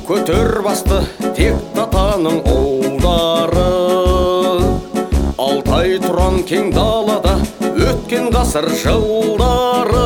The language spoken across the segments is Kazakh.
көтер басты тек татаның ұлдары. Алтай тұран кең далада өткен ғасыр жылдары.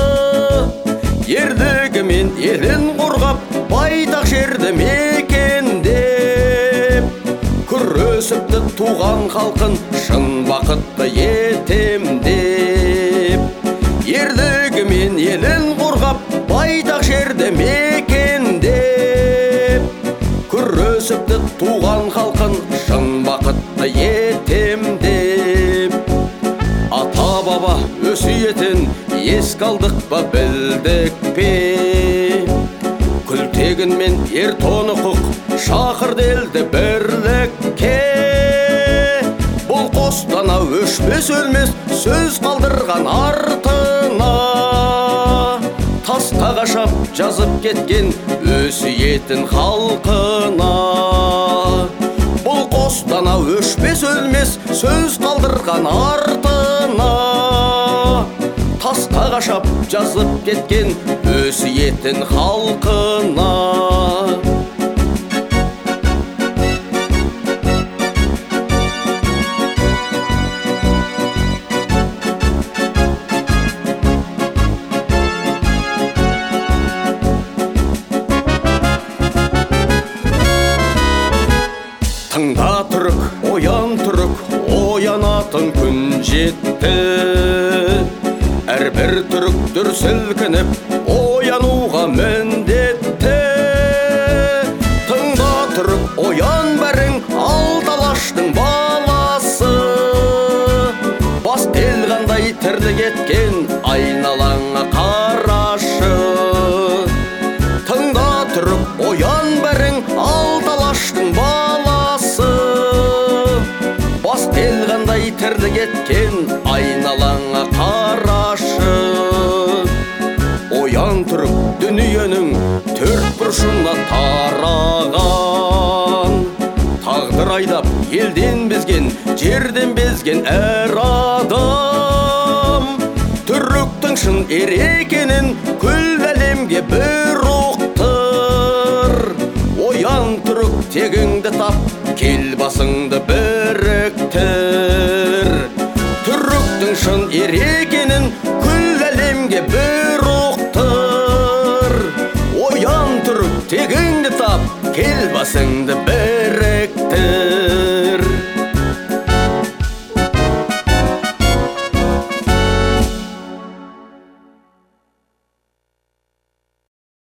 Ерлігімен елін қорғап байтақ жерді мекендеп, күресіпті туған халқын шын бақытты етем деп. Ерлігімен елін қорғап байтақ жерді мекендеп, күресіпті туған халқын шын бақытты етем деп. Ата баба өсиетін еске алдық па, білдік пе? Күлтегін мен ер тонықық шақырды елді бірлікке. Бұл қостанау өшпес өлмес сөз қалдырған артына, тасқа қашап жазып кеткен өсиетін халқына. Бұл қостанау өшпес өлмес сөз қалдырған артына, тасқа қашап жазып кеткен өсиетін халқына. Тыңда түрік, оян түрік, оянатын күн жетті. Әрбір түрік дүр сілкініп, оянуға міндетті. Тыңда түрік, оян бәрің, алталаштың баласы. Бас ел қандай тірлік еткен, айналаңа қарашы. Тыңда түрік, оян бәрің, алталаштың баласы. Бас ел қандай тірлік еткен, айналаңа қарашы. Оян түрік, дүниенің төрт бұрышына тараған. Тағдыр айдап елден безген, жерден безген әр адам. Түріктің шын ер екенін күллі әлемге бір ұқтыр. Оян түрік, тегіңді тап, кел басыңды біріктір. Түріктің шын ер екенін күллі әлемге бір ұқтыр. Оян түрік, тегіңді тап, кел басыңды біріктір.